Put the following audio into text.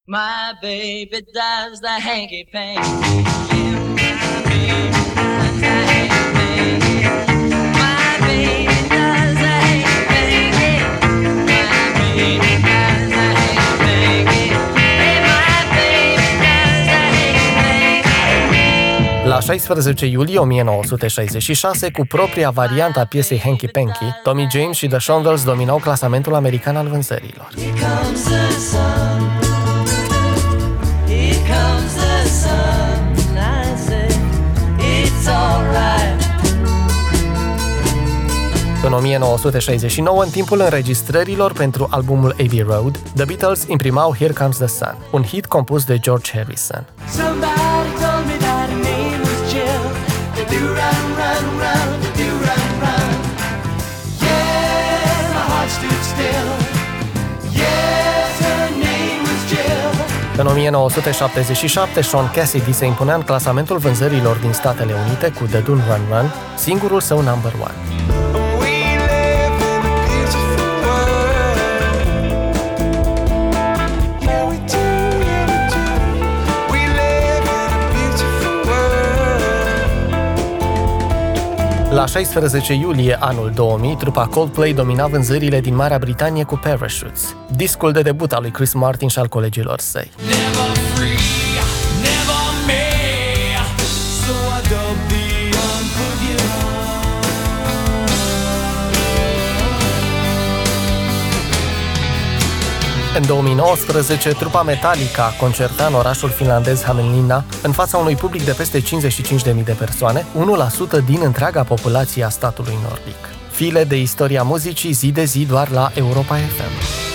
My baby does the hanky-panky. Yeah, my baby does the hanky-panky. My baby does the hanky-panky. My baby does the hanky-panky. Hey, my baby does the hanky-panky. La 16 iulie 1966, cu propria variantă a piesei Hanky Panky, Tommy James și The Shondells dominau clasamentul american al vânzărilor. Here comes the sun. Here comes the sun. I say it's alright. În 1969, în timpul înregistrărilor pentru albumul Abbey Road, The Beatles imprimau Here Comes the Sun, un hit compus de George Harrison. Somebody told me that her name was Jill. Do run, run, run, do run, run. Yeah, my heart stood still. Yes, her name was Jill. În 1977, Sean Cassidy se impunea în clasamentul vânzărilor din Statele Unite cu The Dun Run Run, singurul său number one. La 16 iulie anul 2000, trupa Coldplay domina vânzările din Marea Britanie cu Parachutes, discul de debut al lui Chris Martin și al colegilor săi. Never free, never me. So I dub the unforgiven. În 2019, trupa Metallica concerta în orașul finlandez Hämeenlinna, în fața unui public de peste 55.000 de persoane, 1% din întreaga populație a statului nordic. File de istoria muzicii zi de zi doar la Europa FM.